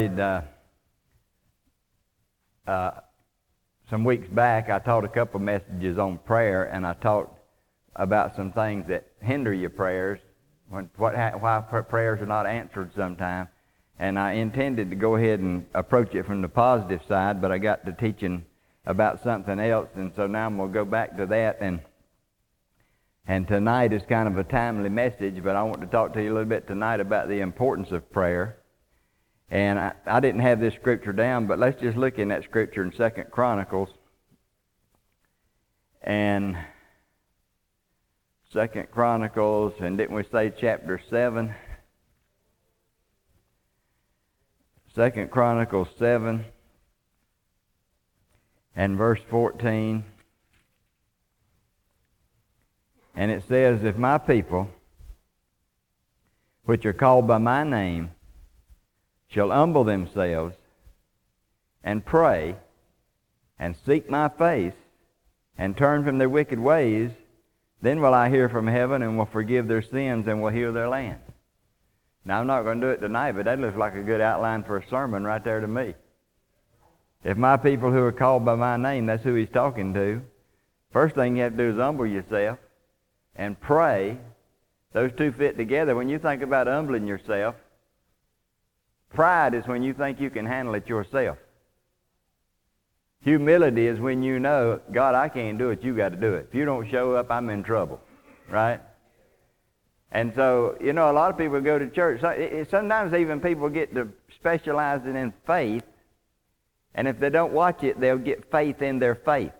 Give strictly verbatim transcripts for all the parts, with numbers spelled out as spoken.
Uh, uh, some weeks back, I taught a couple of messages on prayer, and I taught about some things that hinder your prayers, when, what, why prayers are not answered sometimes. And I intended to go ahead and approach it from the positive side, but I got to teaching about something else, and so now I'm going to go back to that. And and tonight is kind of a timely message, but I want to talk to you a little bit tonight about the importance of prayer. And I, I didn't have this scripture down, but let's just look in that scripture in Second Chronicles. And Second Chronicles, and didn't we say chapter seven? Second Chronicles seven and verse fourteen. And it says, if my people, which are called by my name, shall humble themselves and pray and seek my face and turn from their wicked ways, then will I hear from heaven and will forgive their sins and will heal their land. Now, I'm not going to do it tonight, but that looks like a good outline for a sermon right there to me. If my people who are called by my name, that's who he's talking to. First thing you have to do is humble yourself and pray. Those two fit together. When you think about humbling yourself, pride is when you think you can handle it yourself. Humility is when you know, God, I can't do it, you got to do it. If you don't show up, I'm in trouble, right? And so, you know, a lot of people go to church. Sometimes even people get to specializing in faith, and if they don't watch it, they'll get faith in their faith.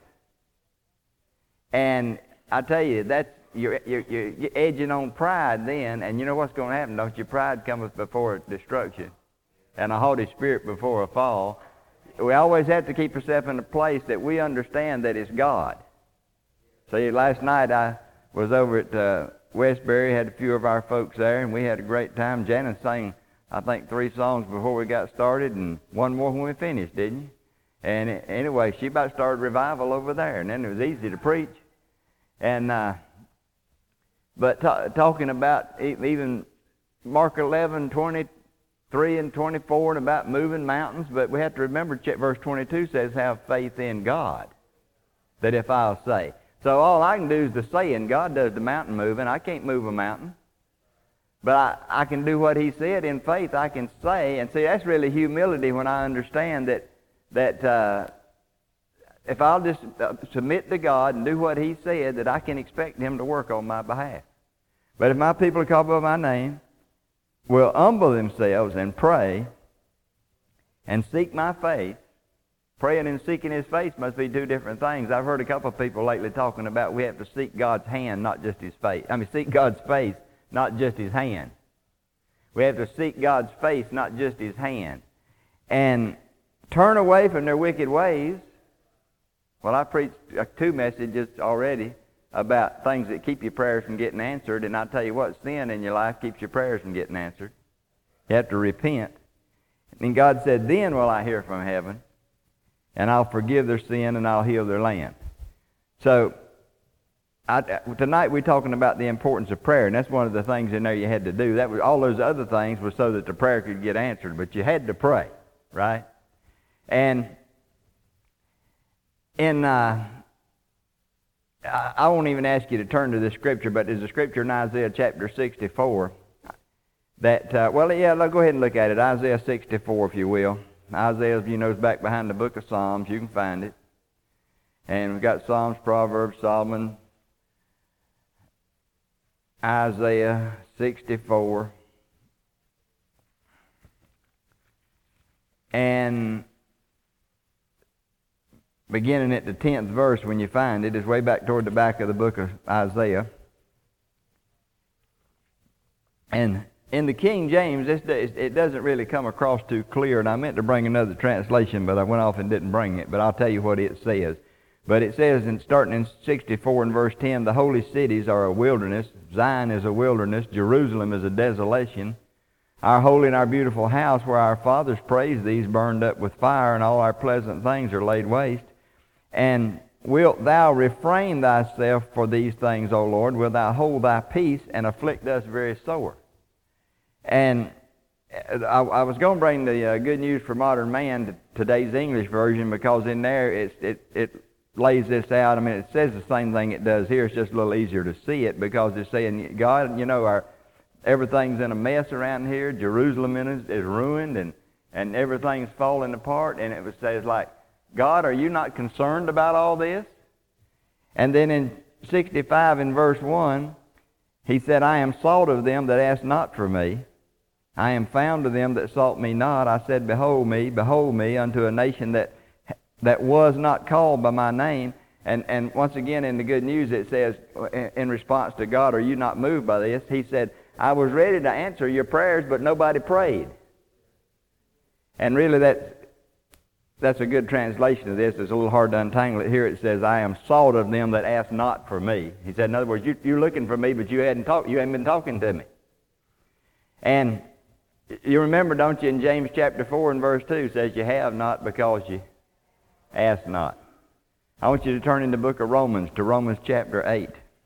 And I tell you, that's, you're, you're, you're edging on pride then, and you know what's going to happen, don't you? Pride cometh before destruction, and a haughty spirit before a fall. We always have to keep ourselves in a place that we understand that it's God. See, last night I was over at uh, Westbury, had a few of our folks there, and we had a great time. Janice sang, I think, three songs before we got started, and one more when we finished, didn't you? And it, anyway, she about started revival over there, and then it was easy to preach. And uh, but t- talking about even Mark eleven, twenty-three and twenty-four, and about moving mountains, but we have to remember verse twenty-two says, have faith in God, that if I'll say. So all I can do is to say, and God does the mountain moving. I can't move a mountain. But I, I can do what he said in faith. I can say, and see, that's really humility when I understand that, that uh, if I'll just submit to God and do what he said, that I can expect him to work on my behalf. But if my people are called by my name, will humble themselves and pray and seek my face. Praying and seeking his face must be two different things. I've heard a couple of people lately talking about we have to seek God's hand, not just his face. I mean, seek God's face, not just his hand. We have to seek God's face, not just his hand. And turn away from their wicked ways. Well, I preached two messages already about things that keep your prayers from getting answered, and I tell you what, sin in your life keeps your prayers from getting answered. You have to repent. And God said, then will I hear from heaven, and I'll forgive their sin, and I'll heal their land. So, I, tonight we're talking about the importance of prayer, and that's one of the things in there you had to do. That was, all those other things were so that the prayer could get answered, but you had to pray, right? And in, uh, I, I won't even ask you to turn to this scripture, but there's a scripture in Isaiah chapter sixty-four that, uh, well, yeah, go ahead and look at it. Isaiah sixty-four, if you will. Isaiah, you know, is back behind the book of Psalms. You can find it. And we've got Psalms, Proverbs, Solomon, Isaiah sixty-four. And beginning at the tenth verse, when you find it, is way back toward the back of the book of Isaiah. And in the King James, this, it doesn't really come across too clear, and I meant to bring another translation, but I went off and didn't bring it, but I'll tell you what it says. But it says, in, starting in sixty-four and verse ten, the holy cities are a wilderness, Zion is a wilderness, Jerusalem is a desolation. Our holy and our beautiful house where our fathers praised thee is burned up with fire, and all our pleasant things are laid waste. And wilt thou refrain thyself for these things, O Lord? Wilt thou hold thy peace and afflict us very sore? And I, I was going to bring the uh, Good News for Modern Man to today's English version, because in there it's, it, it lays this out. I mean, it says the same thing it does here. It's just a little easier to see it, because it's saying, God, you know, our everything's in a mess around here. Jerusalem is, is ruined, and, and everything's falling apart. And it says, like, God, are you not concerned about all this? And then in sixty-five, in verse one, he said, I am sought of them that ask not for me. I am found of them that sought me not. I said, behold me, behold me, unto a nation that that was not called by my name. And, and once again in the Good News it says, in, in response to God, are you not moved by this? He said, I was ready to answer your prayers, but nobody prayed. And really that's, that's a good translation of this. It's a little hard to untangle it. Here it says, I am sought of them that ask not for me. He said, in other words, you, you're looking for me, but you hadn't talked, you hadn't been talking to me. And you remember, don't you, in James chapter four and verse two, says you have not because you ask not. I want you to turn in the book of Romans to Romans chapter eight.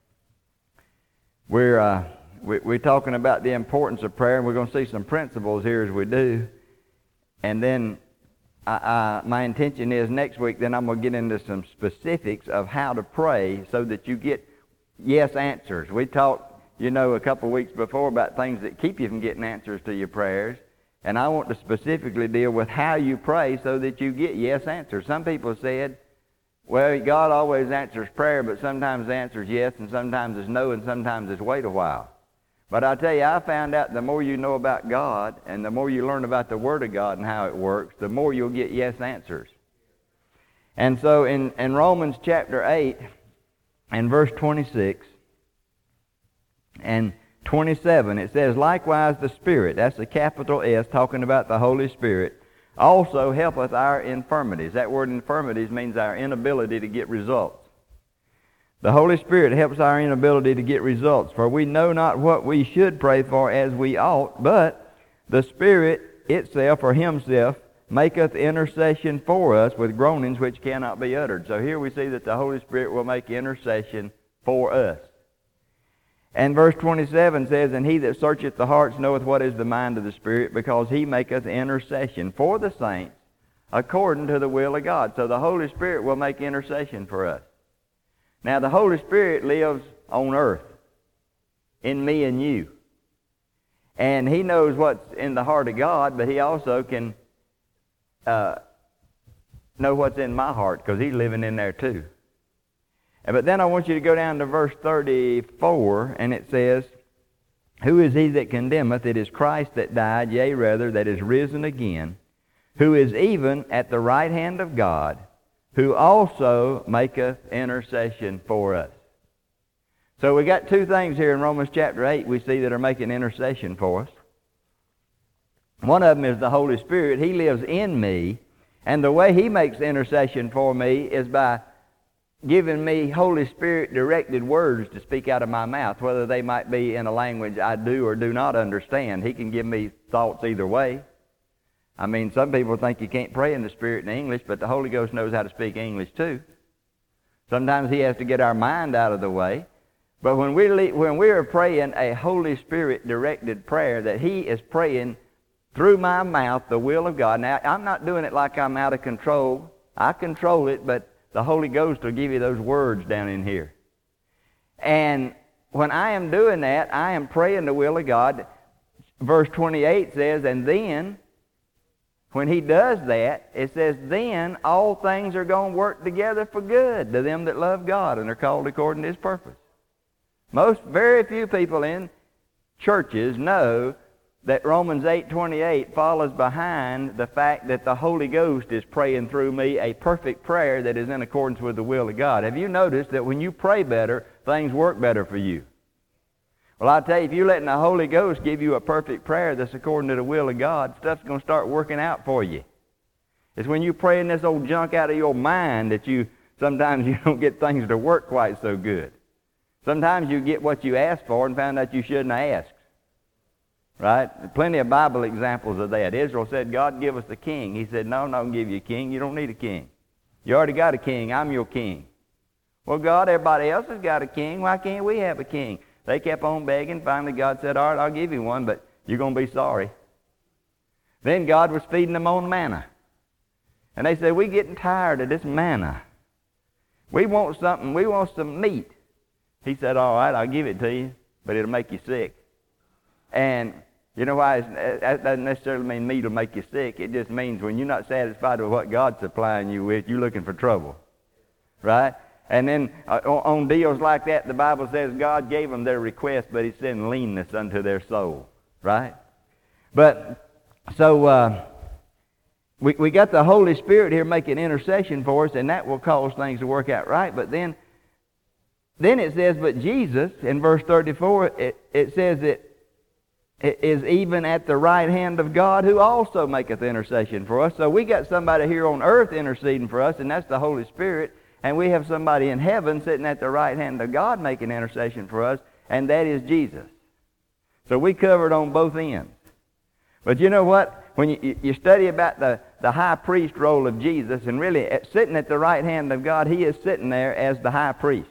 We're, uh, we, we're talking about the importance of prayer, and we're going to see some principles here as we do. And then I, I, my intention is next week, then I'm going to get into some specifics of how to pray so that you get yes answers. We talked, you know, a couple of weeks before about things that keep you from getting answers to your prayers. And I want to specifically deal with how you pray so that you get yes answers. Some people said, well, God always answers prayer, but sometimes the answer is yes, and sometimes it's no, and sometimes it's wait a while. But I tell you, I found out the more you know about God, and the more you learn about the Word of God and how it works, the more you'll get yes answers. And so in, in Romans chapter eight and verse twenty-six, and twenty-seven, it says, likewise the Spirit, that's the capital S, talking about the Holy Spirit, also helpeth our infirmities. That word infirmities means our inability to get results. The Holy Spirit helps our inability to get results, for we know not what we should pray for as we ought, but the Spirit itself, or Himself, maketh intercession for us with groanings which cannot be uttered. So here we see that the Holy Spirit will make intercession for us. And verse twenty-seven says, and he that searcheth the hearts knoweth what is the mind of the Spirit, because he maketh intercession for the saints according to the will of God. So the Holy Spirit will make intercession for us. Now the Holy Spirit lives on earth, in me and you. And He knows what's in the heart of God, but He also can uh, know what's in my heart, because He's living in there too. But then I want you to go down to verse thirty-four, and it says, who is he that condemneth? It is Christ that died, yea, rather, that is risen again, who is even at the right hand of God, who also maketh intercession for us. So we got two things here in Romans chapter eight we see that are making intercession for us. One of them is the Holy Spirit. He lives in me, and the way He makes intercession for me is by giving me Holy Spirit directed words to speak out of my mouth, whether they might be in a language I do or do not understand. He can give me thoughts either way. I mean, some people think you can't pray in the Spirit in English, but the Holy Ghost knows how to speak English too. Sometimes He has to get our mind out of the way. But when we when we are praying a Holy Spirit directed prayer, that He is praying through my mouth the will of God. Now, I'm not doing it like I'm out of control. I control it, but the Holy Ghost will give you those words down in here. And when I am doing that, I am praying the will of God. Verse twenty-eight says, and then, when He does that, it says, then all things are going to work together for good to them that love God and are called according to His purpose. Most, very few people in churches know that Romans eight twenty-eight follows behind the fact that the Holy Ghost is praying through me a perfect prayer that is in accordance with the will of God. Have you noticed that when you pray better, things work better for you? Well, I tell you, if you're letting the Holy Ghost give you a perfect prayer that's according to the will of God, stuff's going to start working out for you. It's when you're praying this old junk out of your mind that you sometimes you don't get things to work quite so good. Sometimes you get what you asked for and found out you shouldn't have asked. Right? Plenty of Bible examples of that. Israel said, God, give us a king. He said, no, I'm not going to give you a king. You don't need a king. You already got a king. I'm your king. Well, God, everybody else has got a king. Why can't we have a king? They kept on begging. Finally, God said, all right, I'll give you one, but you're going to be sorry. Then God was feeding them on manna. And they said, we're getting tired of this manna. We want something, we want some meat. He said, all right, I'll give it to you, but it'll make you sick. And you know why? It's, that doesn't necessarily mean meat will make you sick. It just means when you're not satisfied with what God's supplying you with, you're looking for trouble. Right? And then uh, on deals like that, the Bible says God gave them their request, but he sent leanness unto their soul. Right? But, so, uh, we, we got the Holy Spirit here making intercession for us, and that will cause things to work out right. But then, then it says, but Jesus, in verse thirty-four, it, it says that it is even at the right hand of God who also maketh intercession for us. So we got somebody here on earth interceding for us, and that's the Holy Spirit. And we have somebody in heaven sitting at the right hand of God making intercession for us, and that is Jesus. So we covered on both ends. But you know what? When you, you study about the, the high priest role of Jesus, and really at, sitting at the right hand of God, he is sitting there as the high priest,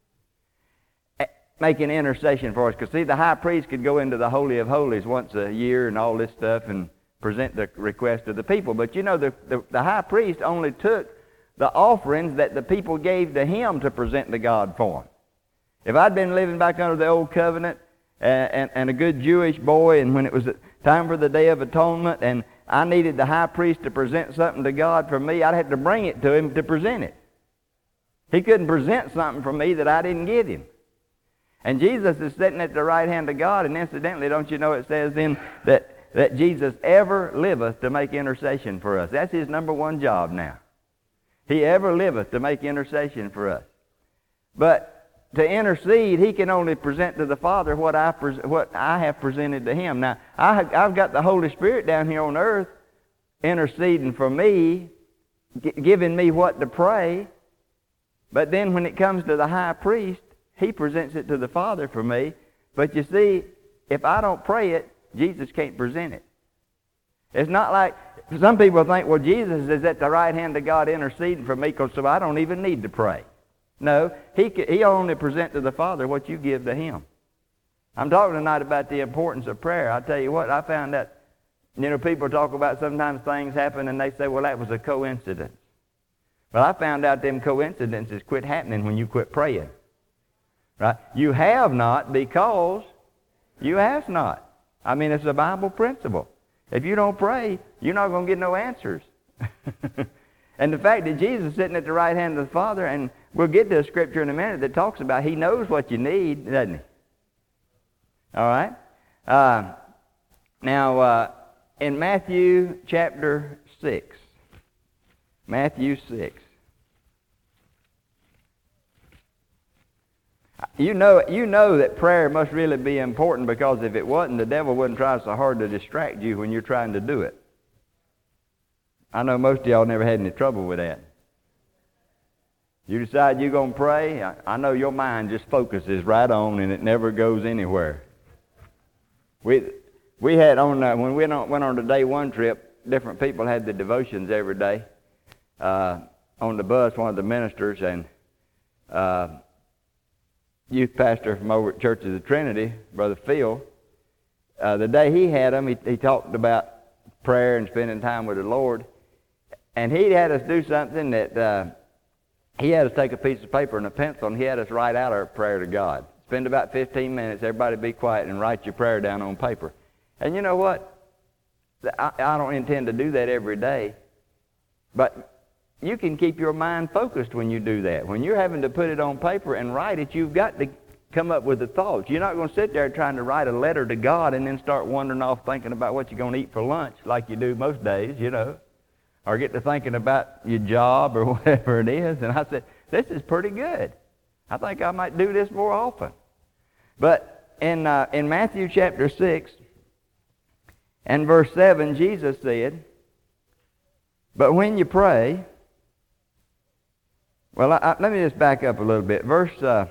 making intercession for us. Because see, the high priest could go into the Holy of Holies once a year and all this stuff and present the request of the people. But you know, the, the, the high priest only took the offerings that the people gave to him to present to God for him. If I'd been living back under the old covenant and, and, and a good Jewish boy, and when it was time for the Day of Atonement, and I needed the high priest to present something to God for me, I'd have to bring it to him to present it. He couldn't present something for me that I didn't give him. And Jesus is sitting at the right hand of God, and incidentally, don't you know it says then that, that Jesus ever liveth to make intercession for us. That's his number one job now. He ever liveth to make intercession for us. But to intercede, he can only present to the Father what I, pres what I have presented to him. Now, I have, I've got the Holy Spirit down here on earth interceding for me, giving me what to pray. But then when it comes to the high priest, he presents it to the Father for me. But you see, if I don't pray it, Jesus can't present it. It's not like some people think, well, Jesus is at the right hand of God interceding for me, because so I don't even need to pray. No, he he only present to the Father what you give to him. I'm talking tonight about the importance of prayer. I tell you what, I found that, you know, people talk about sometimes things happen and they say, well, that was a coincidence. Well, I found out them coincidences quit happening when you quit praying. Right? You have not because you ask not. I mean, it's a Bible principle. If you don't pray, you're not going to get no answers. And the fact that Jesus is sitting at the right hand of the Father, and we'll get to a scripture in a minute that talks about he knows what you need, doesn't he? All right? Uh, now, uh, in Matthew chapter six, Matthew six, You know, you know that prayer must really be important, because if it wasn't, the devil wouldn't try so hard to distract you when you're trying to do it. I know most of y'all never had any trouble with that. You decide you're going to pray, I, I know your mind just focuses right on, and it never goes anywhere. We we had on, uh, when we went on, went on the day one trip, different people had the devotions every day. Uh, on the bus, one of the ministers and uh, youth pastor from over at Church of the Trinity, Brother Phil, uh, the day he had them, he, he talked about prayer and spending time with the Lord. And he had us do something that uh, he had us take a piece of paper and a pencil, and he had us write out our prayer to God. Spend about fifteen minutes, everybody be quiet, and write your prayer down on paper. And you know what? I, I don't intend to do that every day, but you can keep your mind focused when you do that. When you're having to put it on paper and write it, you've got to come up with the thoughts. You're not going to sit there trying to write a letter to God and then start wandering off thinking about what you're going to eat for lunch like you do most days, you know, or get to thinking about your job or whatever it is. And I said, this is pretty good. I think I might do this more often. But in, uh, in Matthew chapter six and verse seven, Jesus said, but when you pray, well, I, I, let me just back up a little bit. Verse, uh,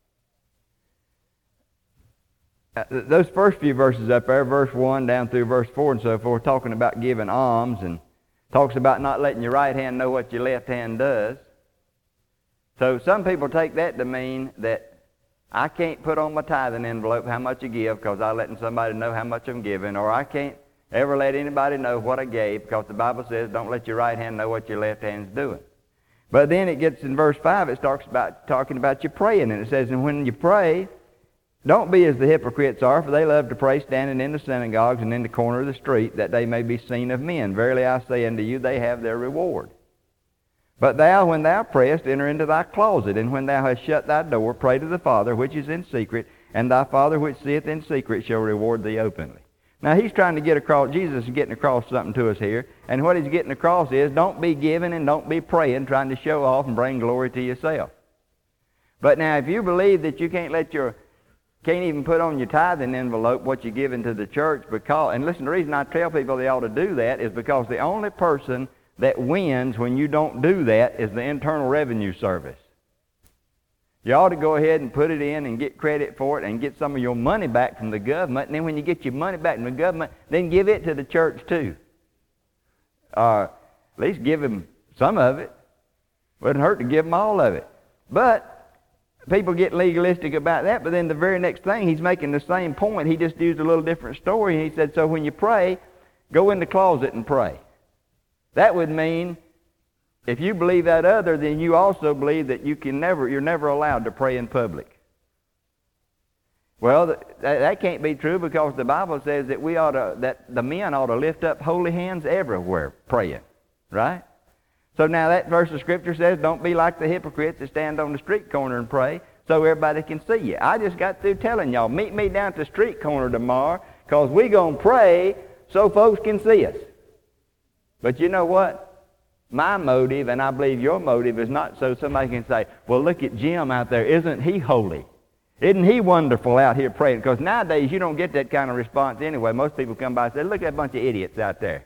uh, those first few verses up there, verse one down through verse four and so forth, talking about giving alms, and talks about not letting your right hand know what your left hand does. So some people take that to mean that I can't put on my tithing envelope how much I give because I'm letting somebody know how much I'm giving, or I can't ever let anybody know what I gave, because the Bible says don't let your right hand know what your left hand's doing. But then it gets in verse five, it starts about talking about you praying, and it says, and when you pray, don't be as the hypocrites are, for they love to pray standing in the synagogues and in the corner of the street, that they may be seen of men. Verily I say unto you, they have their reward. But thou, when thou prayest, enter into thy closet, and when thou hast shut thy door, pray to the Father which is in secret, and thy Father which seeth in secret shall reward thee openly. Now he's trying to get across, Jesus is getting across something to us here, and what he's getting across is don't be giving and don't be praying, trying to show off and bring glory to yourself. But now if you believe that you can't let your, can't even put on your tithing envelope what you're giving to the church, because, and listen, the reason I tell people they ought to do that is because the only person that wins when you don't do that is the Internal Revenue Service. You ought to go ahead and put it in and get credit for it and get some of your money back from the government. And then when you get your money back from the government, then give it to the church too. Or at least give them some of it. Wouldn't hurt to give them all of it. But people get legalistic about that, but then the very next thing, he's making the same point. He just used a little different story. He said, so when you pray, go in the closet and pray. That would mean, if you believe that other, then you also believe that you can never, you're never allowed to pray in public. Well, that, that can't be true, because the Bible says that we ought to, that the men ought to lift up holy hands everywhere praying, right? So now that verse of Scripture says, don't be like the hypocrites that stand on the street corner and pray so everybody can see you. I just got through telling y'all, meet me down at the street corner tomorrow, because we're going to pray so folks can see us. But you know what? My motive, and I believe your motive, is not so somebody can say, well, look at Jim out there. Isn't he holy? Isn't he wonderful out here praying? Because nowadays you don't get that kind of response anyway. Most people come by and say, look at that bunch of idiots out there.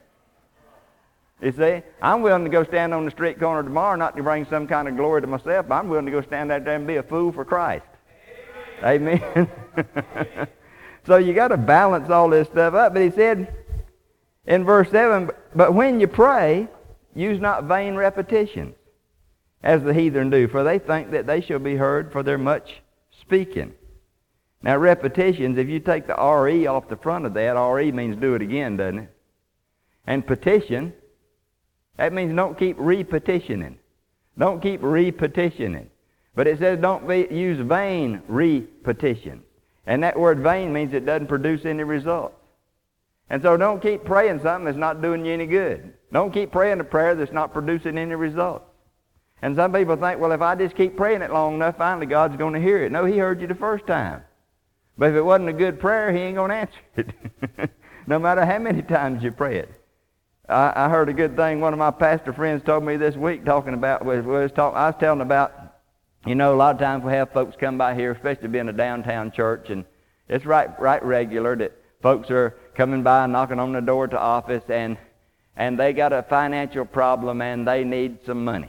You see, I'm willing to go stand on the street corner tomorrow, not to bring some kind of glory to myself, but I'm willing to go stand out there and be a fool for Christ. Amen. Amen. So you got to balance all this stuff up. But he said in verse seven, but when you pray, use not vain repetitions, as the heathen do, for they think that they shall be heard for their much speaking. Now repetitions, if you take the R E off the front of that, R E means do it again, doesn't it? And petition, that means don't keep repetitioning. Don't keep repetitioning. But it says don't be, use vain repetition. And that word vain means it doesn't produce any results. And so don't keep praying something that's not doing you any good. Don't keep praying a prayer that's not producing any results. And some people think, well, if I just keep praying it long enough, finally God's going to hear it. No, he heard you the first time. But if it wasn't a good prayer, he ain't going to answer it. No matter how many times you pray it. I, I heard a good thing one of my pastor friends told me this week, talking about, was, was talk, I was telling about, you know, a lot of times we have folks come by here, especially being a downtown church, and it's right, right regular that folks are coming by and knocking on the door to office, and and they got a financial problem and they need some money.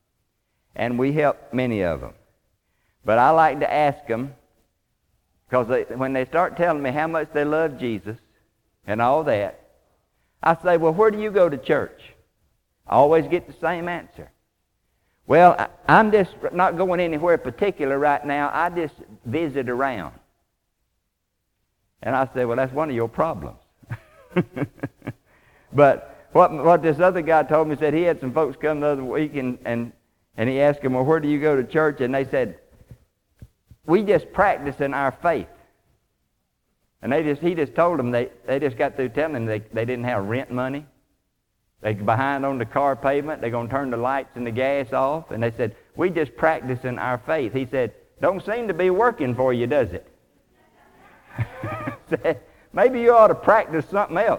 And we help many of them. But I like to ask them, because they, when they start telling me how much they love Jesus and all that, I say, well, where do you go to church? I always get the same answer. Well, I, I'm just not going anywhere particular right now. I just visit around. And I say, well, that's one of your problems. But what what this other guy told me, said he had some folks come the other week, and, and, and he asked them, well, where do you go to church? And they said, we just practice in our faith. And they just he just told them, they, they just got through telling them they, they didn't have rent money. They're behind on the car payment. They're going to turn the lights and the gas off. And they said, we just practice in our faith. He said, don't seem to be working for you, does it? Said, maybe you ought to practice something else.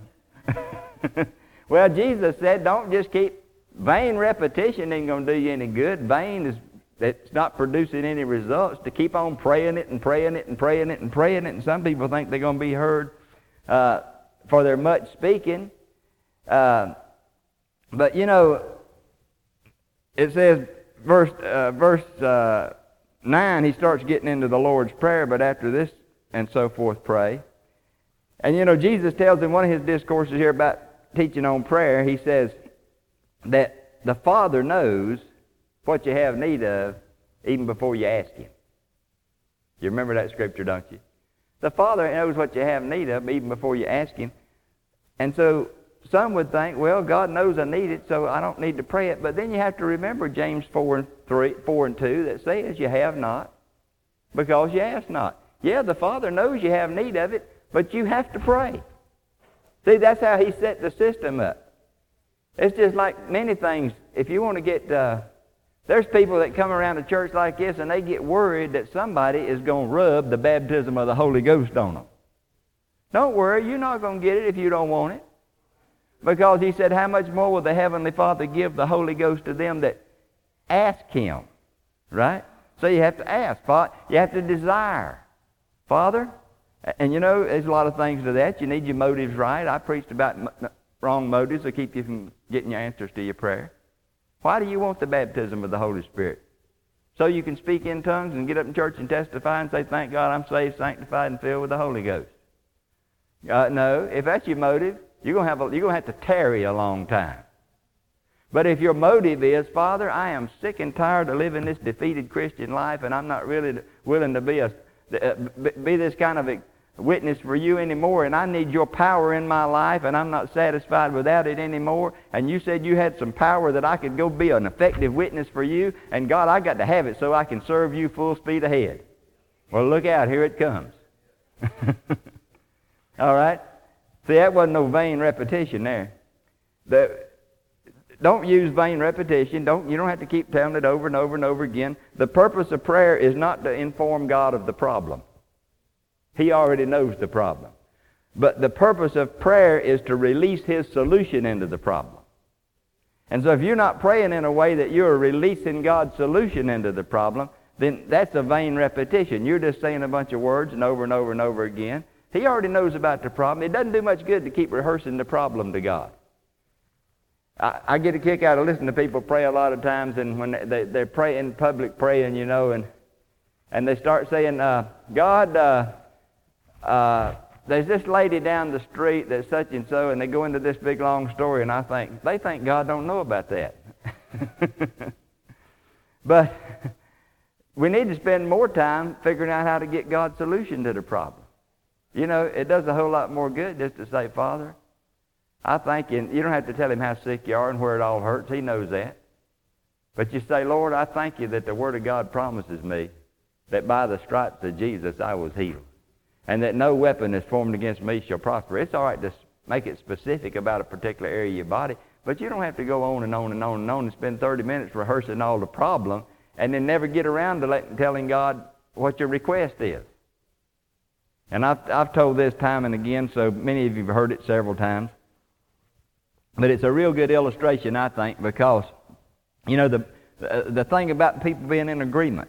Well, Jesus said, don't just keep, vain repetition ain't going to do you any good. Vain is, it's not producing any results. To keep on praying it and praying it and praying it and praying it. And some people think they're going to be heard uh, for their much speaking. Uh, but, you know, it says, verse, uh, verse uh, nine, he starts getting into the Lord's Prayer, but after this and so forth, pray. And, you know, Jesus tells in one of his discourses here about teaching on prayer, he says that the Father knows what you have need of even before you ask him. You remember that scripture, don't you? The Father knows what you have need of even before you ask him. And so some would think, well, God knows I need it, so I don't need to pray it. But then you have to remember James four and three, four and two that says you have not because you ask not. Yeah, the Father knows you have need of it, but you have to pray. See, that's how He set the system up. It's just like many things. If you want to get, uh, there's people that come around a church like this and they get worried that somebody is going to rub the baptism of the Holy Ghost on them. Don't worry, you're not going to get it if you don't want it. Because He said, how much more will the Heavenly Father give the Holy Ghost to them that ask Him? Right? So you have to ask. You have to desire. Father, and you know, there's a lot of things to that. You need your motives right. I preached about m- wrong motives to keep you from getting your answers to your prayer. Why do you want the baptism of the Holy Spirit? So you can speak in tongues and get up in church and testify and say, thank God I'm saved, sanctified, and filled with the Holy Ghost. Uh, no, if that's your motive, you're going to have a, you're going to have to tarry a long time. But if your motive is, Father, I am sick and tired of living this defeated Christian life, and I'm not really willing to be a uh, be this kind of a witness for you anymore, and I need your power in my life, and I'm not satisfied without it anymore, and you said you had some power that I could go be an effective witness for you, and God, I got to have it so I can serve you full speed ahead. Well, look out, here it comes. All right? See, that wasn't no vain repetition there. The, don't use vain repetition. Don't, you don't have to keep telling it over and over and over again. The purpose of prayer is not to inform God of the problem. He already knows the problem. But the purpose of prayer is to release His solution into the problem. And so if you're not praying in a way that you're releasing God's solution into the problem, then that's a vain repetition. You're just saying a bunch of words and over and over and over again. He already knows about the problem. It doesn't do much good to keep rehearsing the problem to God. I, I get a kick out of listening to people pray a lot of times, and when they, they're praying in public praying, you know, and and they start saying, uh, God, uh, uh, there's this lady down the street that's such and so, and they go into this big long story, and I think, they think God don't know about that. But we need to spend more time figuring out how to get God's solution to the problem. You know, it does a whole lot more good just to say, Father, I thank you. You don't have to tell Him how sick you are and where it all hurts. He knows that. But you say, Lord, I thank you that the Word of God promises me that by the stripes of Jesus I was healed, and that no weapon that's formed against me shall prosper. It's all right to make it specific about a particular area of your body, but you don't have to go on and on and on and on and spend thirty minutes rehearsing all the problem and then never get around to let, telling God what your request is. And I've, I've told this time and again, so many of you have heard it several times. But it's a real good illustration, I think, because, you know, the, the, the thing about people being in agreement.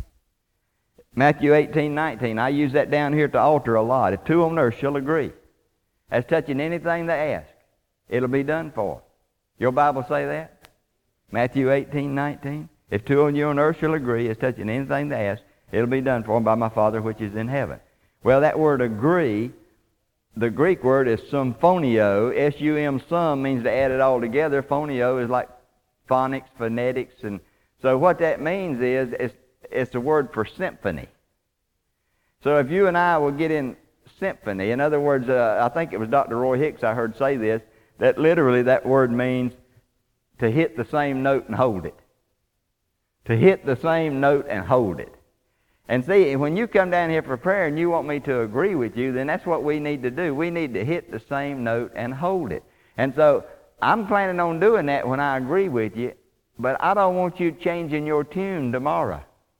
Matthew eighteen nineteen, I use that down here at the altar a lot. If two on earth shall agree as touching anything they ask, it'll be done for. Your Bible say that? Matthew eighteen nineteen. If two on you on earth shall agree as touching anything they ask, it'll be done for them by my Father which is in heaven. Well, that word agree, the Greek word is symphonio. S U M, sum means to add it all together. Phonio is like phonics, phonetics. And so what that means is it's, it's the word for symphony. So if you and I will get in symphony, in other words, uh, I think it was Doctor Roy Hicks I heard say this, that literally that word means to hit the same note and hold it. To hit the same note and hold it. And see, when you come down here for prayer and you want me to agree with you, then that's what we need to do. We need to hit the same note and hold it. And so I'm planning on doing that when I agree with you, but I don't want you changing your tune tomorrow.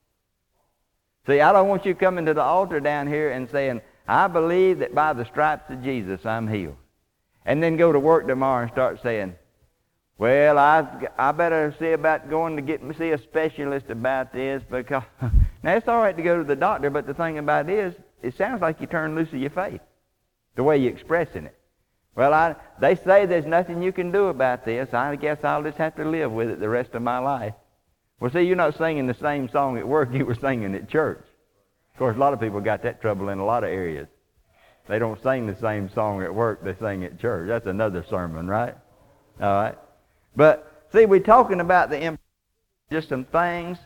See, I don't want you coming to the altar down here and saying, I believe that by the stripes of Jesus I'm healed. And then go to work tomorrow and start saying, well, I I better see about going to get see a specialist about this, because now it's all right to go to the doctor, but the thing about it is, it sounds like you turn loose of your faith, the way you're expressing it. Well, I they say there's nothing you can do about this. I guess I'll just have to live with it the rest of my life. Well, see, you're not singing the same song at work you were singing at church. Of course, a lot of people got that trouble in a lot of areas. They don't sing the same song at work they sing at church. That's another sermon, right? All right. But, see, we're talking about the imp- just some things,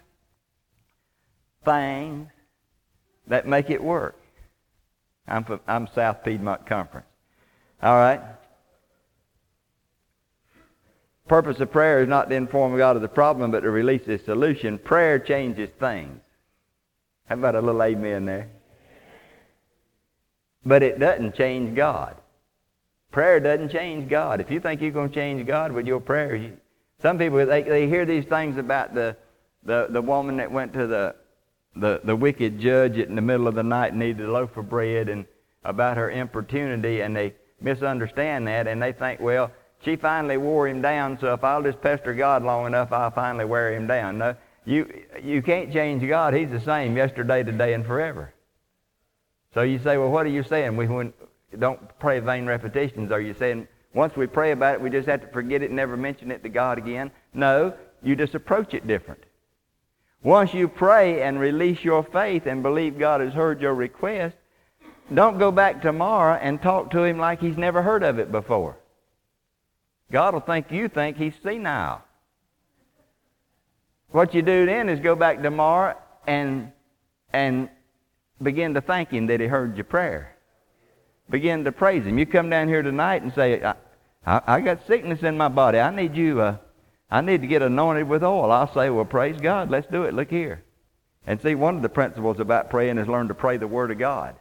things that make it work. I'm from, I'm South Piedmont Conference. All right? purpose of prayer is not to inform God of the problem, but to release His solution. Prayer changes things. How about a little amen there? But it doesn't change God. Prayer doesn't change God. If you think you're going to change God with your prayer, you, some people, they, they hear these things about the, the, the woman that went to the, the, the wicked judge in the middle of the night and needed a loaf of bread, and about her importunity, and they misunderstand that, and they think, well, she finally wore him down, so if I'll just pester God long enough, I'll finally wear him down. No, you, you can't change God. He's the same yesterday, today, and forever. So you say, well, what are you saying? We when, don't pray vain repetitions. Are you saying once we pray about it, we just have to forget it and never mention it to God again? No, you just approach it different. Once you pray and release your faith and believe God has heard your request, don't go back tomorrow and talk to Him like He's never heard of it before. God will think you think He's senile. What you do then is go back tomorrow and and begin to thank Him that He heard your prayer. Begin to praise Him. You come down here tonight and say, I, I, I got sickness in my body. I need you, uh, I need to get anointed with oil. I'll say, well, praise God. Let's do it. Look here. And see, one of the principles about praying is learn to pray the Word of God.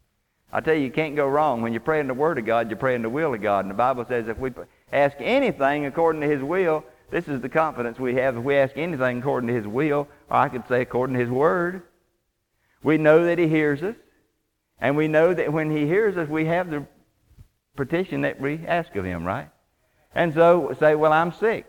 I tell you, you can't go wrong. When you're praying the Word of God, you're praying the will of God. And the Bible says if we ask anything according to His will, this is the confidence we have. If we ask anything according to His will, or I could say according to His Word, we know that He hears us. And we know that when He hears us, we have the petition that we ask of Him, right? And so say, well, I'm sick.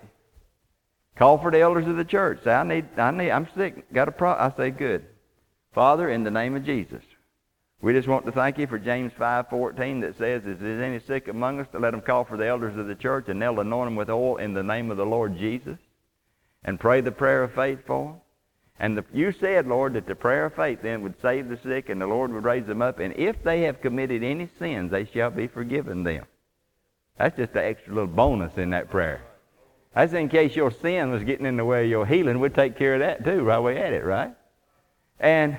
Call for the elders of the church. Say, I need, I need, I'm sick. Got a problem. I say, good. Father, in the name of Jesus, we just want to thank You for James five fourteen that says, if there's any sick among us, to let them call for the elders of the church, and they'll anoint them with oil in the name of the Lord Jesus, and pray the prayer of faith for them. And the, You said, Lord, that the prayer of faith then would save the sick, and the Lord would raise them up, and if they have committed any sins, they shall be forgiven them. That's just an extra little bonus in that prayer. That's in case your sin was getting in the way of your healing. We'd take care of that too, right away at it, right? And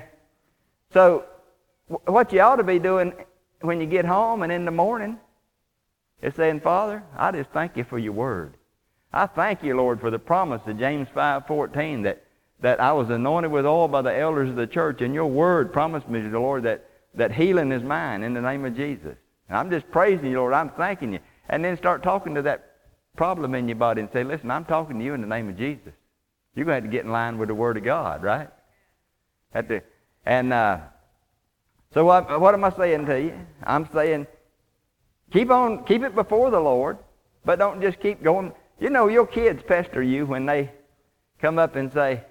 so what you ought to be doing when you get home and in the morning is saying, Father, I just thank You for Your Word. I thank You, Lord, for the promise of James five fourteen that, that I was anointed with oil by the elders of the church, and Your Word promised me, the Lord, that, that healing is mine in the name of Jesus. And I'm just praising You, Lord. I'm thanking You. And then start talking to that problem in your body and say, listen, I'm talking to you in the name of Jesus. You're going to have to get in line with the Word of God, right? Have to, and uh, so what, what am I saying to you? I'm saying keep on, keep it before the Lord, but don't just keep going. You know, your kids pester you when they come up and say,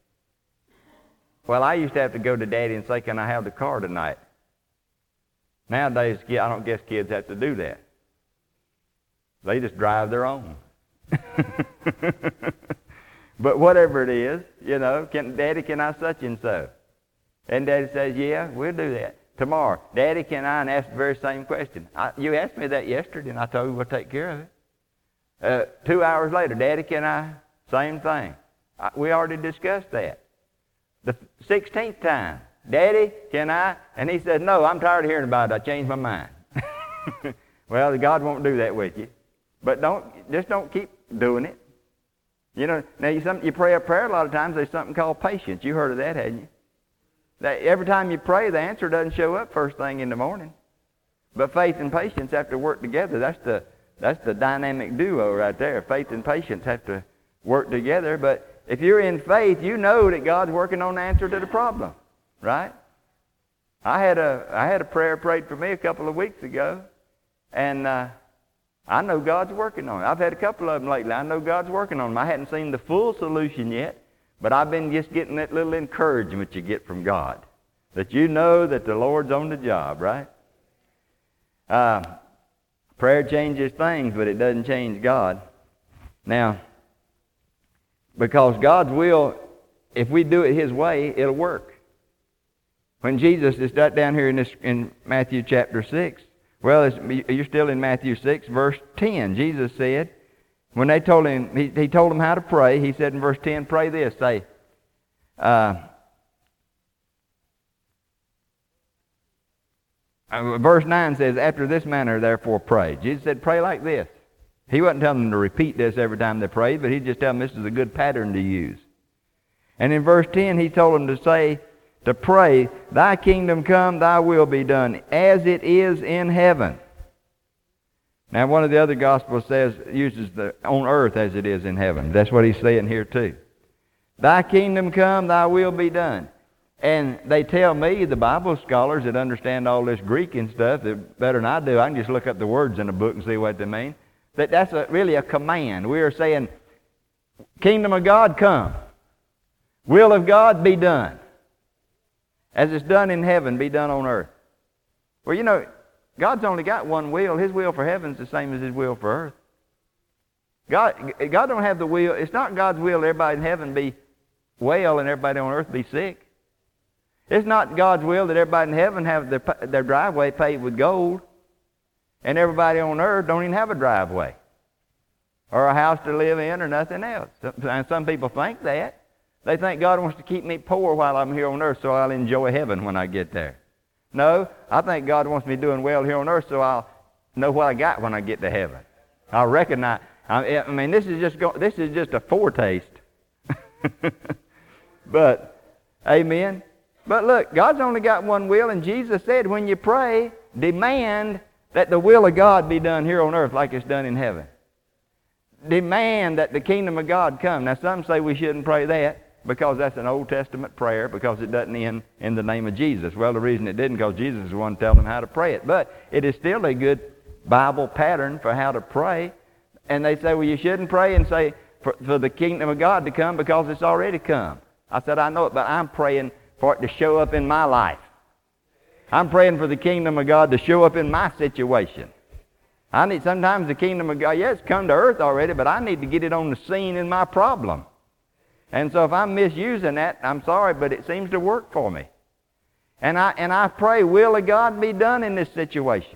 well, I used to have to go to Daddy and say, can I have the car tonight? Nowadays, I don't guess kids have to do that. They just drive their own. But whatever it is, you know, can Daddy, can I such and so? And Daddy says, yeah, we'll do that. Tomorrow, Daddy, can I? And ask the very same question. I, you asked me that yesterday, and I told you we'll take care of it. Uh, two hours later, Daddy, can I? Same thing. I, we already discussed that. The sixteenth time, Daddy, can I? And he said, no, I'm tired of hearing about it. I changed my mind. Well, God won't do that with you. But don't, just don't keep doing it. You know, now you, some, you pray a prayer a lot of times, there's something called patience. You heard of that, hadn't you? That every time you pray, the answer doesn't show up first thing in the morning. But faith and patience have to work together. That's the, that's the dynamic duo right there. Faith and patience have to work together. But if you're in faith, you know that God's working on the answer to the problem, right? I had a, I had a prayer prayed for me a couple of weeks ago, and uh, I know God's working on it. I've had a couple of them lately. I know God's working on them. I hadn't seen the full solution yet, but I've been just getting that little encouragement you get from God, that you know that the Lord's on the job, right? Uh, prayer changes things, but it doesn't change God. Now, because God's will, if we do it His way, it'll work. When Jesus is down here in, this, in Matthew chapter six, well, it's, you're still in Matthew six, verse ten. Jesus said, when they told him, he, he told them how to pray. He said in verse ten, pray this, say, uh, uh, verse nine says, after this manner, therefore pray. Jesus said, pray like this. He wasn't telling them to repeat this every time they prayed, but he just telling them this is a good pattern to use. And in verse ten, he told them to say, to pray, thy kingdom come, thy will be done, as it is in heaven. Now, one of the other Gospels says, uses the on earth as it is in heaven. That's what he's saying here too. Thy kingdom come, thy will be done. And they tell me, the Bible scholars that understand all this Greek and stuff, that better than I do, I can just look up the words in a book and see what they mean, that that's a, really a command. We are saying, kingdom of God come. Will of God be done. As it's done in heaven, be done on earth. Well, you know, God's only got one will. His will for heaven is the same as His will for earth. God, God don't have the will. It's not God's will that everybody in heaven be well and everybody on earth be sick. It's not God's will that everybody in heaven have their, their driveway paved with gold and everybody on earth don't even have a driveway or a house to live in or nothing else. And some people think that. They think God wants to keep me poor while I'm here on earth so I'll enjoy heaven when I get there. No, I think God wants me doing well here on earth so I'll know what I got when I get to heaven. I'll recognize. I mean, this is just go, this is just a foretaste. But, amen. But look, God's only got one will, and Jesus said, when you pray, demand that the will of God be done here on earth like it's done in heaven. Demand that the kingdom of God come. Now, some say we shouldn't pray that because that's an Old Testament prayer, because it doesn't end in the name of Jesus. Well, the reason it didn't, because Jesus is the one telling them how to pray it. But it is still a good Bible pattern for how to pray. And they say, well, you shouldn't pray and say for, for the kingdom of God to come because it's already come. I said, I know it, but I'm praying for it to show up in my life. I'm praying for the kingdom of God to show up in my situation. I need, sometimes the kingdom of God, yeah, it's come to earth already, but I need to get it on the scene in my problem. And so if I'm misusing that, I'm sorry, but it seems to work for me. And I, and I pray, will of God be done in this situation?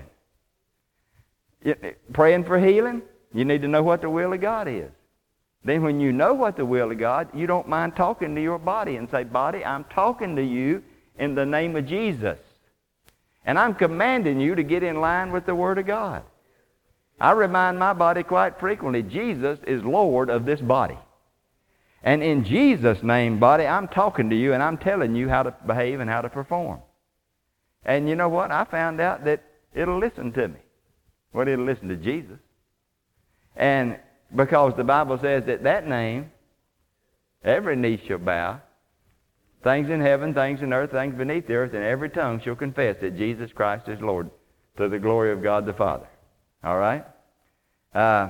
It, praying for healing, you need to know what the will of God is. Then when you know what the will of God, you don't mind talking to your body and say, body, I'm talking to you in the name of Jesus. And I'm commanding you to get in line with the Word of God. I remind my body quite frequently, Jesus is Lord of this body. And in Jesus' name, body, I'm talking to you and I'm telling you how to behave and how to perform. And you know what? I found out that it'll listen to me. Well, it'll listen to Jesus. And because the Bible says that that name, every knee shall bow, things in heaven, things in earth, things beneath the earth, and every tongue shall confess that Jesus Christ is Lord, to the glory of God the Father. All right? Uh,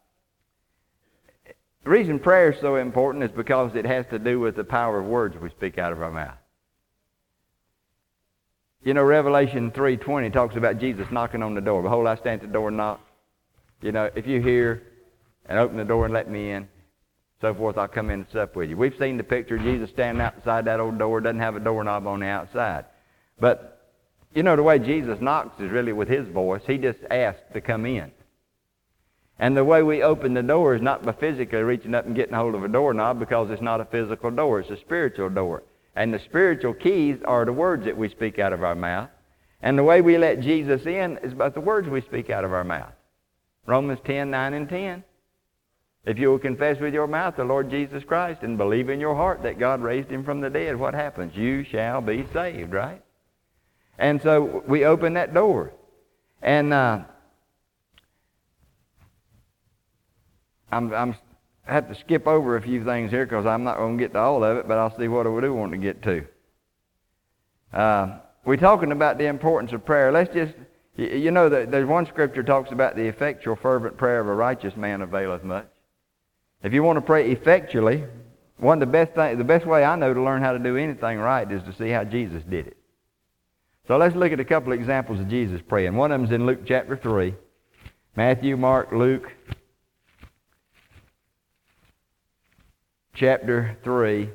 the reason prayer is so important is because it has to do with the power of words we speak out of our mouth. You know, Revelation three twenty talks about Jesus knocking on the door. Behold, I stand at the door and knock. You know, if you hear and open the door and let me in, so forth, I'll come in and sup with you. We've seen the picture of Jesus standing outside that old door. Doesn't have a doorknob on the outside. But, you know, the way Jesus knocks is really with His voice. He just asks to come in. And the way we open the door is not by physically reaching up and getting hold of a doorknob, because it's not a physical door. It's a spiritual door. And the spiritual keys are the words that we speak out of our mouth. And the way we let Jesus in is by the words we speak out of our mouth. Romans ten, nine and ten. If you will confess with your mouth the Lord Jesus Christ and believe in your heart that God raised Him from the dead, what happens? You shall be saved, right? And so we open that door. And uh, I'm, I'm, I have to skip over a few things here because I'm not going to get to all of it, but I'll see what I do want to get to. Uh, we're talking about the importance of prayer. Let's just, you know, there's one scripture talks about the effectual fervent prayer of a righteous man availeth much. If you want to pray effectually, one of the best thing, the best way I know to learn how to do anything right is to see how Jesus did it. So let's look at a couple of examples of Jesus praying. One of them is in Luke chapter three. Matthew, Mark, Luke, chapter three,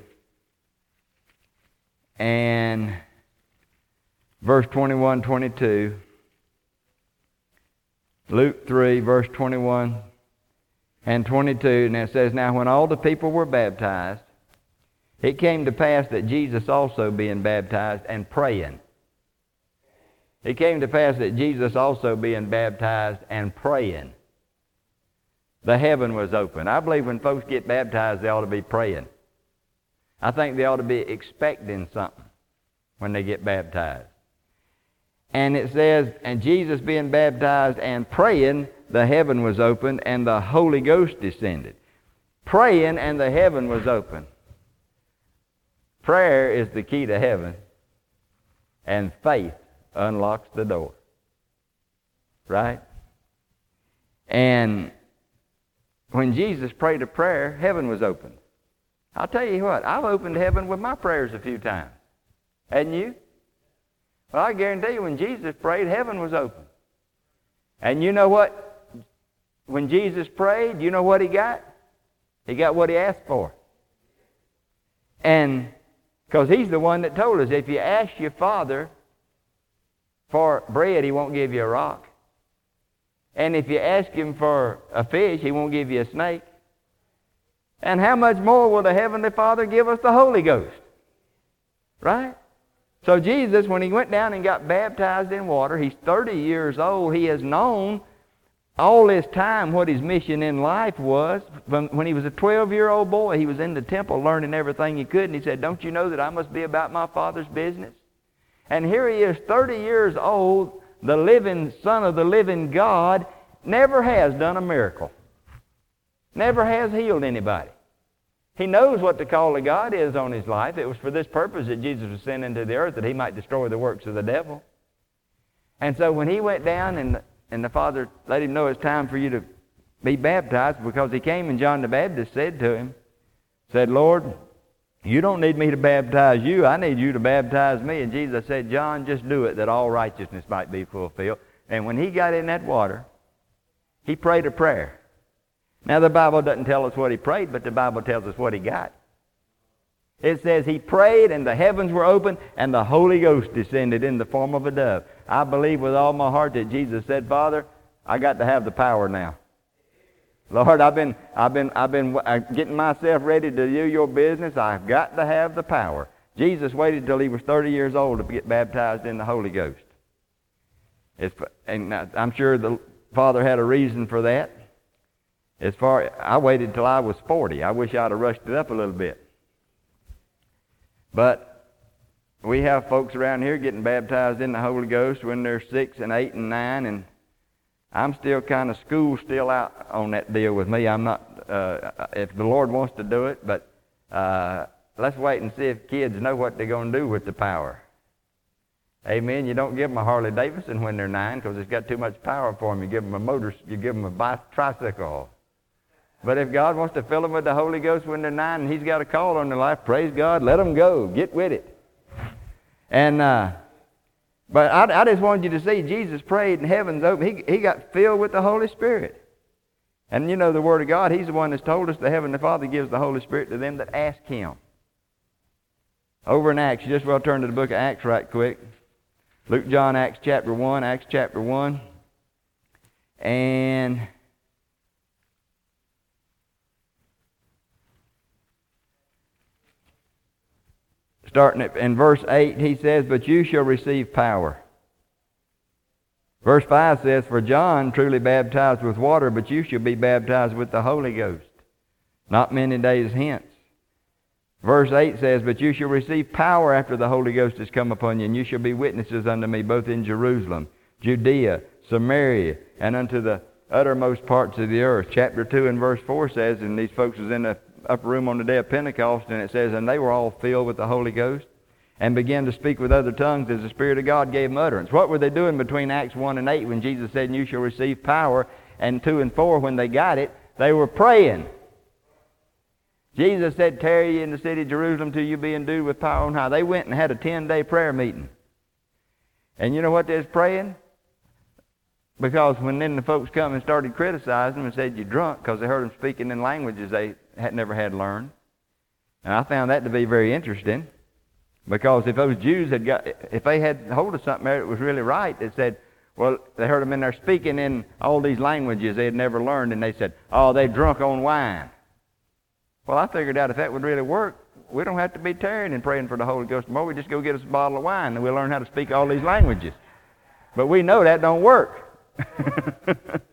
and verse twenty-one, twenty-two. Luke three, verse twenty-one and twenty-two, and it says, Now when all the people were baptized, it came to pass that Jesus also being baptized and praying. It came to pass that Jesus also being baptized and praying. the heaven was open. I believe when folks get baptized, they ought to be praying. I think they ought to be expecting something when they get baptized. And it says, and Jesus being baptized and praying, the heaven was opened and the Holy Ghost descended. Praying and the heaven was open. Prayer is the key to heaven, and faith unlocks the door. Right? And when Jesus prayed a prayer, heaven was opened. I'll tell you what, I've opened heaven with my prayers a few times. Hadn't you? Well, I guarantee you when Jesus prayed, heaven was open. And you know what? When Jesus prayed, you know what he got? He got what he asked for. And because he's the one that told us, if you ask your Father for bread, he won't give you a rock. And if you ask him for a fish, he won't give you a snake. And how much more will the Heavenly Father give us the Holy Ghost? Right? So Jesus, when he went down and got baptized in water, he's thirty years old. He has known all this time what his mission in life was. When he was a twelve-year-old boy, he was in the temple learning everything he could. And he said, don't you know that I must be about my Father's business? And here he is, thirty years old, the living Son of the living God, never has done a miracle. Never has healed anybody. He knows what the call of God is on his life. It was for this purpose that Jesus was sent into the earth, that he might destroy the works of the devil. And so when he went down and, and the Father let him know it's time for you to be baptized, because he came and John the Baptist said to him, said, Lord, you don't need me to baptize you. I need you to baptize me. And Jesus said, John, just do it that all righteousness might be fulfilled. And when he got in that water, he prayed a prayer. Now, the Bible doesn't tell us what he prayed, but the Bible tells us what he got. It says he prayed and the heavens were opened and the Holy Ghost descended in the form of a dove. I believe with all my heart that Jesus said, Father, I got to have the power now. Lord, I've been, I've been, I've been getting myself ready to do your business. I've got to have the power. Jesus waited till he was thirty years old to get baptized in the Holy Ghost. It's, and I'm sure the Father had a reason for that. As far, I waited till I was forty. I wish I'd have rushed it up a little bit. But we have folks around here getting baptized in the Holy Ghost when they're six and eight and nine, and I'm still kind of school still out on that deal with me. I'm not, uh, if the Lord wants to do it, but uh, let's wait and see if kids know what they're going to do with the power. Amen. You don't give them a Harley Davidson when they're nine because it's got too much power for them. You give them a motor, you give them a bi- tricycle. But if God wants to fill them with the Holy Ghost when they're nine and he's got a call on their life, praise God, let them go. Get with it. And, uh, but I, I just wanted you to see Jesus prayed and heaven's open. He, he got filled with the Holy Spirit. And you know the Word of God, he's the one that's told us the Heavenly Father gives the Holy Spirit to them that ask him. Over in Acts, you just well turn to the book of Acts right quick. Luke, John, Acts chapter one, Acts chapter one. And starting in verse eight, he says, but you shall receive power. Verse five says, for John truly baptized with water, but you shall be baptized with the Holy Ghost, not many days hence. Verse eight says, but you shall receive power after the Holy Ghost has come upon you, and you shall be witnesses unto me both in Jerusalem, Judea, Samaria, and unto the uttermost parts of the earth. Chapter two and verse four says, and these folks was in the upper room on the day of Pentecost, and it says, and they were all filled with the Holy Ghost and began to speak with other tongues as the Spirit of God gave them utterance. What were they doing between Acts one and eight when Jesus said, and you shall receive power, and two and four when they got it? They were praying. Jesus said, tarry ye in the city of Jerusalem till you be endued with power on high. They went and had a ten-day prayer meeting. And you know what they was praying? Because when then the folks come and started criticizing them and said, you're drunk, because they heard them speaking in languages they had never had learned. And I found that to be very interesting, because if those Jews had got, if they had hold of something there that was really right, it said, well, they heard them in there speaking in all these languages they had never learned, and they said, oh, they drunk on wine. Well, I figured out if that would really work, we don't have to be tarrying and praying for the Holy Ghost more. We just go get us a bottle of wine, and we'll learn how to speak all these languages. But we know that don't work.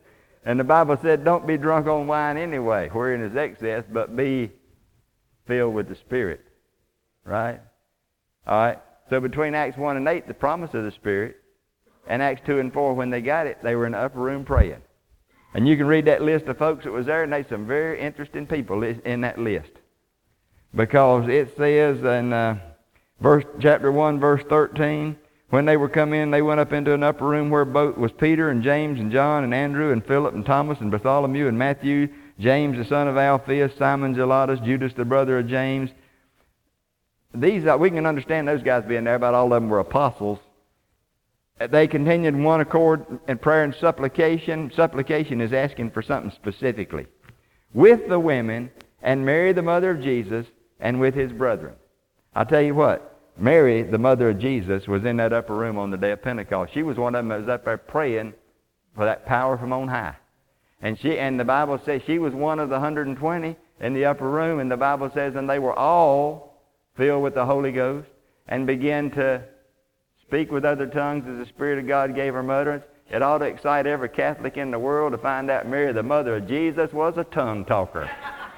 And the Bible said, don't be drunk on wine anyway, wherein is excess, but be filled with the Spirit. Right? All right? So between Acts one and eight, the promise of the Spirit, and Acts two and four, when they got it, they were in the upper room praying. And you can read that list of folks that was there, and there's some very interesting people in that list. Because it says in uh, verse chapter one, verse thirteen, when they were come in, they went up into an upper room where both was Peter and James and John and Andrew and Philip and Thomas and Bartholomew and Matthew, James the son of Alphaeus, Simon Zelotes, Judas the brother of James. These, uh, we can understand those guys being there, about all of them were apostles. They continued in one accord in prayer and supplication. Supplication is asking for something specifically. With the women, and Mary the mother of Jesus, and with his brethren. I'll tell you what, Mary, the mother of Jesus, was in that upper room on the day of Pentecost. She was one of them that was up there praying for that power from on high. And she, and the Bible says she was one of the one hundred twenty in the upper room, and the Bible says, and they were all filled with the Holy Ghost and began to speak with other tongues as the Spirit of God gave her utterance. It ought to excite every Catholic in the world to find out Mary, the mother of Jesus, was a tongue talker.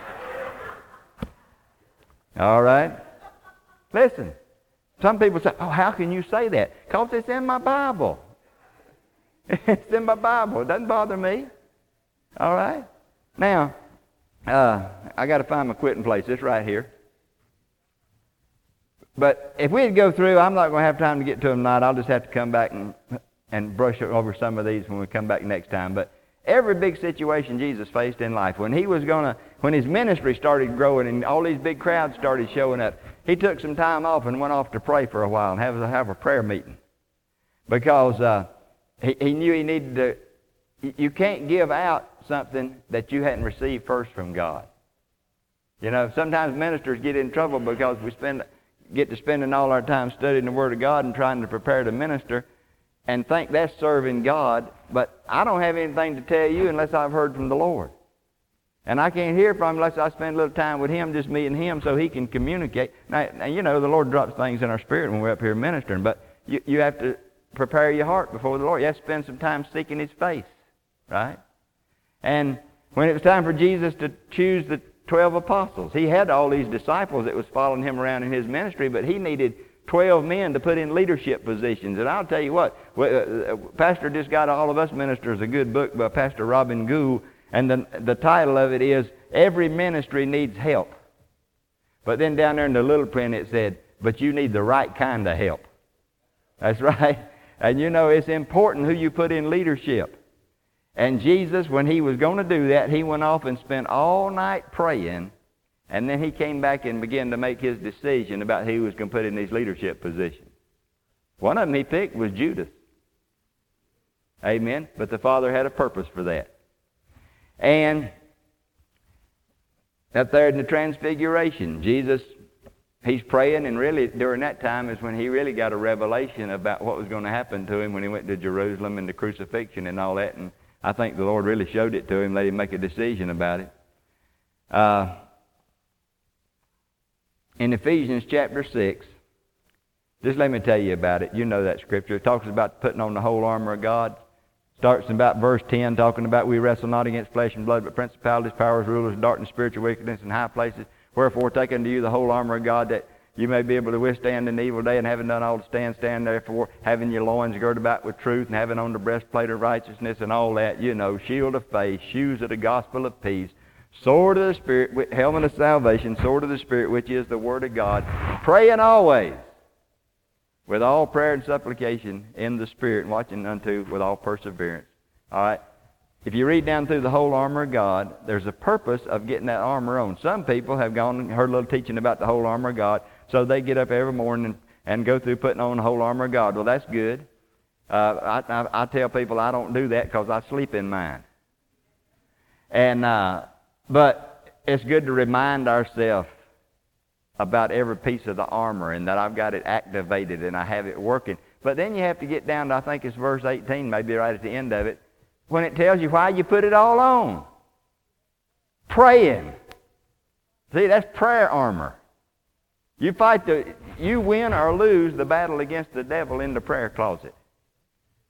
All right? Listen, some people say, oh, how can you say that? Because it's in my Bible. It's in my Bible. It doesn't bother me. All right? Now, uh, I got to find my quitting place. It's right here. But if we'd go through, I'm not going to have time to get to them tonight. I'll just have to come back and, and brush over some of these when we come back next time. But every big situation Jesus faced in life, when he was going to, when his ministry started growing and all these big crowds started showing up, he took some time off and went off to pray for a while and have, have a prayer meeting. Because uh, he, he knew he needed to, you can't give out something that you hadn't received first from God. You know, sometimes ministers get in trouble because we spend... get to spending all our time studying the Word of God and trying to prepare to minister and think that's serving God, but I don't have anything to tell you unless I've heard from the Lord. And I can't hear from him unless I spend a little time with him, just me and him, so he can communicate. Now, now you know, the Lord drops things in our spirit when we're up here ministering, but you, you have to prepare your heart before the Lord. You have to spend some time seeking his face, right? And when it was time for Jesus to choose the twelve apostles. He had all these disciples that was following him around in his ministry, but he needed twelve men to put in leadership positions. And I'll tell you what, Pastor just got all of us ministers a good book by Pastor Robin Gould, and the, the title of it is, Every Ministry Needs Help. But then down there in the little print it said, but you need the right kind of help. That's right. And you know, it's important who you put in leadership. And Jesus, when he was going to do that, he went off and spent all night praying, and then he came back and began to make his decision about who he was going to put in these leadership positions. One of them he picked was Judas. Amen? But the Father had a purpose for that. And up there in the Transfiguration, Jesus, he's praying, and really during that time is when he really got a revelation about what was going to happen to him when he went to Jerusalem and the crucifixion and all that. And I think the Lord really showed it to him, let him make a decision about it. Uh, in Ephesians chapter six, just let me tell you about it. You know that scripture. It talks about putting on the whole armor of God. Starts in about verse ten, talking about we wrestle not against flesh and blood, but principalities, powers, rulers of darkness, spiritual wickedness in high places. Wherefore take unto you the whole armor of God, that you may be able to withstand in the evil day, and having done all to stand, stand therefore, having your loins girded about with truth, and having on the breastplate of righteousness and all that, you know, shield of faith, shoes of the gospel of peace, sword of the Spirit, helmet of salvation, sword of the Spirit, which is the Word of God, praying always with all prayer and supplication in the Spirit, and watching unto with all perseverance. All right? If you read down through the whole armor of God, there's a purpose of getting that armor on. Some people have gone and heard a little teaching about the whole armor of God, so they get up every morning and, and go through putting on the whole armor of God. Well, that's good. Uh, I, I, I tell people I don't do that because I sleep in mine. And uh, but it's good to remind ourselves about every piece of the armor and that I've got it activated and I have it working. But then you have to get down to, I think it's verse eighteen, maybe right at the end of it, when it tells you why you put it all on. Praying. See, that's prayer armor. You fight the, you win or lose the battle against the devil in the prayer closet.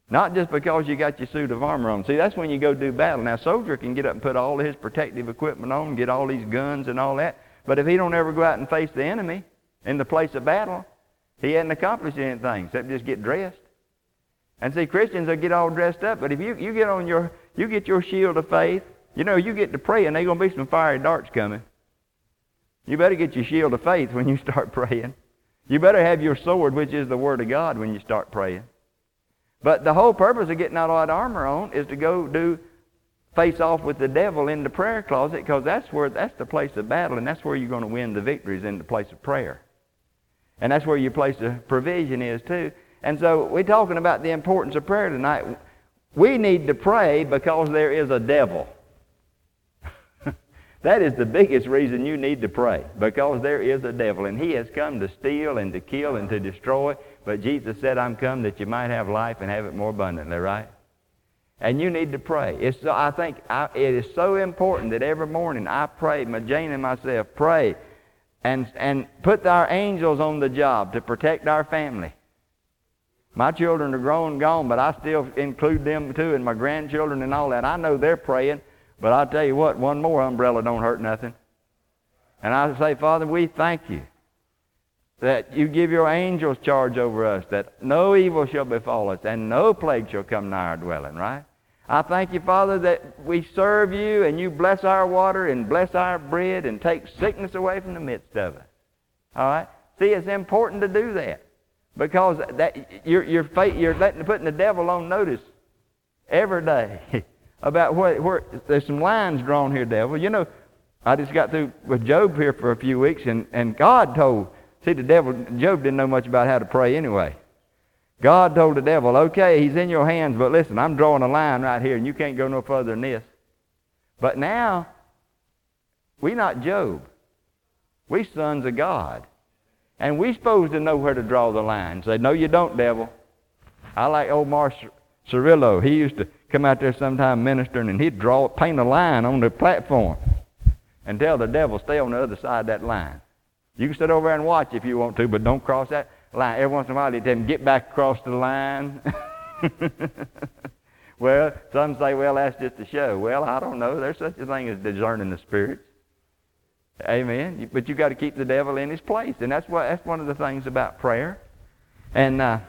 Not just because you got your suit of armor on. See, that's when you go do battle. Now, a soldier can get up and put all his protective equipment on, get all these guns and all that. But if he don't ever go out and face the enemy in the place of battle, he hasn't accomplished anything except just get dressed. And see, Christians will get all dressed up, but if you, you get on your, you get your shield of faith, you know, you get to praying, there's going to be some fiery darts coming. You better get your shield of faith when you start praying. You better have your sword, which is the Word of God, when you start praying. But the whole purpose of getting all that armor on is to go do face off with the devil in the prayer closet, because that's where that's the place of battle, and that's where you're going to win the victories, in the place of prayer. And that's where your place of provision is too. And so we're talking about the importance of prayer tonight. We need to pray because there is a devil. That is the biggest reason you need to pray, because there is a devil, and he has come to steal and to kill and to destroy. But Jesus said, I'm come that you might have life and have it more abundantly, right? And you need to pray. It's so, I think I, it is so important that every morning I pray, Jane and myself pray, and, and put our angels on the job to protect our family. My children are grown and gone, but I still include them too, and my grandchildren and all that. I know they're praying. But I'll tell you what, one more umbrella don't hurt nothing. And I say, Father, we thank you that you give your angels charge over us, that no evil shall befall us, and no plague shall come nigh our dwelling, right? I thank you, Father, that we serve you, and you bless our water, and bless our bread, and take sickness away from the midst of us. All right? See, it's important to do that, because that you're, you're, you're letting, putting the devil on notice every day. About where, where there's some lines drawn here, devil. You know, I just got through with Job here for a few weeks, and, and God told, see, the devil, Job didn't know much about how to pray anyway. God told the devil, okay, he's in your hands, but listen, I'm drawing a line right here, and you can't go no further than this. But now, we not Job. We sons of God. And we supposed to know where to draw the line. Say, no, you don't, devil. I like old Mar Cirillo. He used to come out there sometime ministering, and he'd draw, paint a line on the platform and tell the devil, stay on the other side of that line. You can sit over there and watch if you want to, but don't cross that line. Every once in a while he'd tell him, get back across the line. Well, some say, well, that's just a show. Well, I don't know. There's such a thing as discerning the spirits. Amen. But you got to keep the devil in his place, and that's what that's one of the things about prayer. And uh,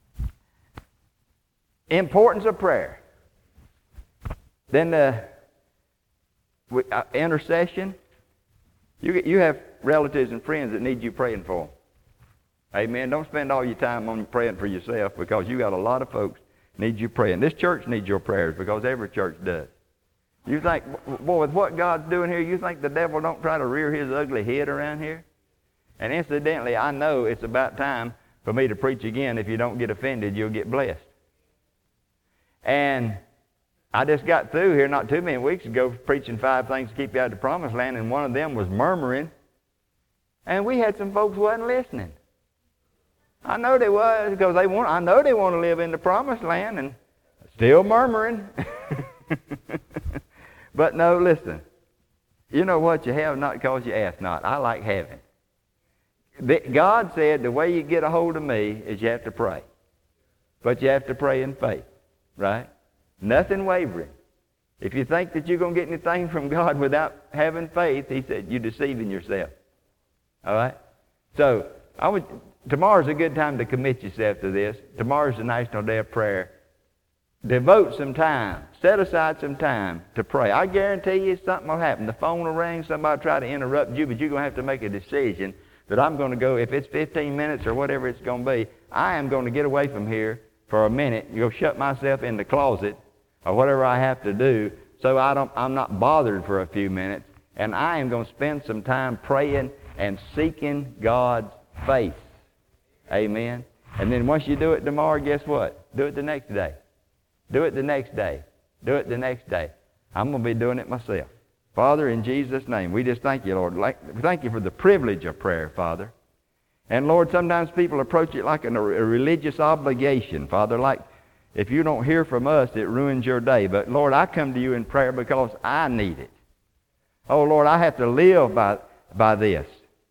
importance of prayer. Then the uh, intercession. You you have relatives and friends that need you praying for them. Amen. Don't spend all your time on praying for yourself, because you got a lot of folks need you praying. This church needs your prayers, because every church does. You think, boy, with what God's doing here, you think the devil don't try to rear his ugly head around here? And incidentally, I know it's about time for me to preach again. If you don't get offended, you'll get blessed. And I just got through here not too many weeks ago preaching five things to keep you out of the promised land, and one of them was murmuring. And we had some folks who wasn't listening. I know they was, because they want, I know they want to live in the promised land, and still murmuring. But no, listen. You know what? You have not because you ask not. I like having. God said the way you get a hold of me is you have to pray. But you have to pray in faith, right? Nothing wavering. If you think that you're going to get anything from God without having faith, he said, you're deceiving yourself. All right? So, I would, tomorrow's a good time to commit yourself to this. Tomorrow's the National Day of Prayer. Devote some time. Set aside some time to pray. I guarantee you something will happen. The phone will ring. Somebody will try to interrupt you, but you're going to have to make a decision that I'm going to go, if it's fifteen minutes or whatever it's going to be, I am going to get away from here for a minute. You'll shut myself in the closet or whatever I have to do, so I don't, I'm not bothered for a few minutes, and I am going to spend some time praying and seeking God's face. Amen. And then once you do it tomorrow, guess what? Do it the next day. Do it the next day. Do it the next day. I'm going to be doing it myself. Father, in Jesus' name, we just thank you, Lord. Like, thank you for the privilege of prayer, Father. And Lord, sometimes people approach it like a, a religious obligation, Father, like if you don't hear from us, it ruins your day. But Lord, I come to you in prayer because I need it. Oh Lord, I have to live by, by this.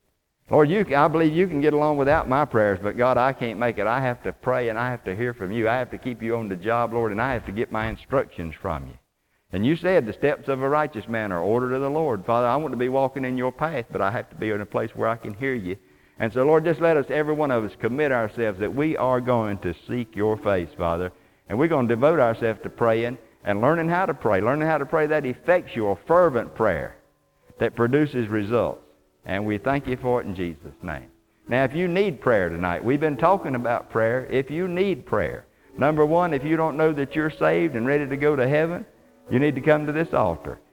Lord, you, I believe you can get along without my prayers, but God, I can't make it. I have to pray and I have to hear from you. I have to keep you on the job, Lord, and I have to get my instructions from you. And you said the steps of a righteous man are ordered of the Lord. Father, I want to be walking in your path, but I have to be in a place where I can hear you. And so, Lord, just let us, every one of us, commit ourselves that we are going to seek your face, Father. And we're going to devote ourselves to praying and learning how to pray, learning how to pray that effectual, fervent prayer that produces results. And we thank you for it in Jesus' name. Now, if you need prayer tonight, we've been talking about prayer. If you need prayer, number one, if you don't know that you're saved and ready to go to heaven, you need to come to this altar.